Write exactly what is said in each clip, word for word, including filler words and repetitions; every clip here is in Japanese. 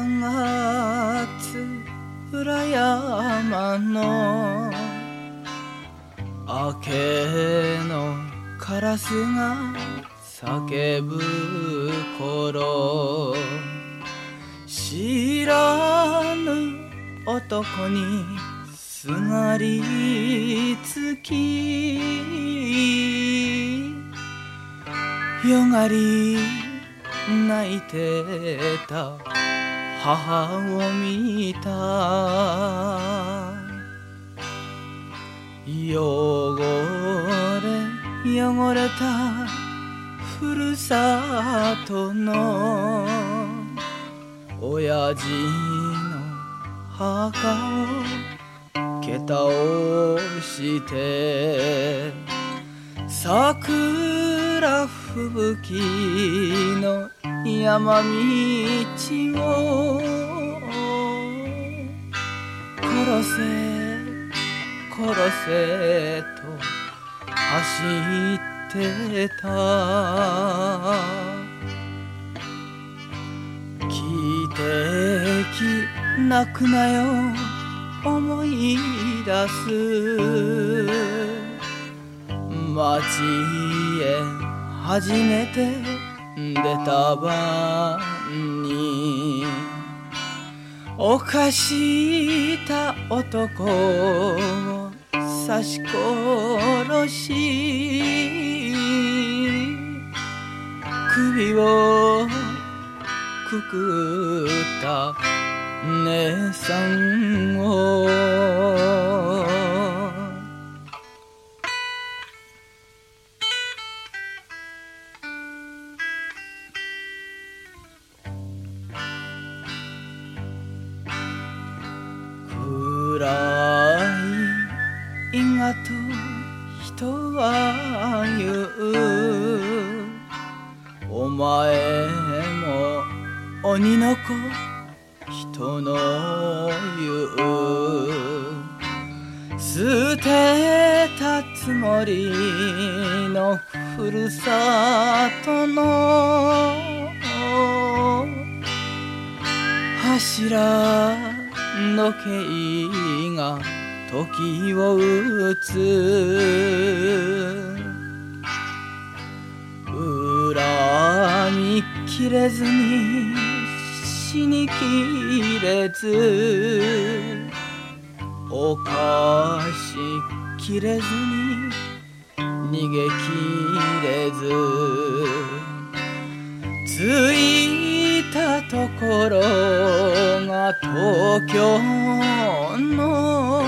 月裏山の明けのカラスが叫ぶ頃、知らぬ男にすがりつき、夜がり泣いてた母を見た。汚れ汚れたふるさとの親父の墓をけたをして桜吹雪の山道を殺せ殺せと走ってた。聞いてき泣くなよ思い出す。街へ初めて出た晩に犯した男を刺し殺し、首をくくった姉さんを暗い因果と人は言う。お前も鬼の子人の言う。捨てたつもりのふるさとの柱時計が時を打つ。恨みきれずに死にきれず、犯しきれずに逃げきれず、着いたところが東京の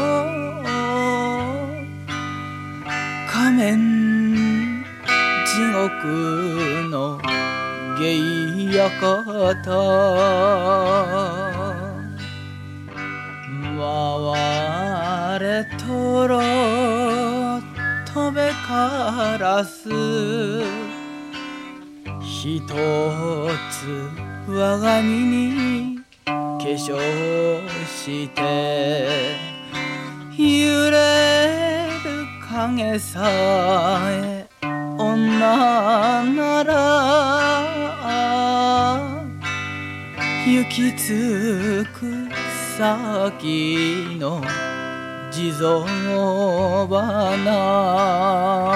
仮面地獄の芸館。回れとろ飛べからす、ひとつ我が身に化粧して揺れる影さえ女なら行き着く先の地蔵花。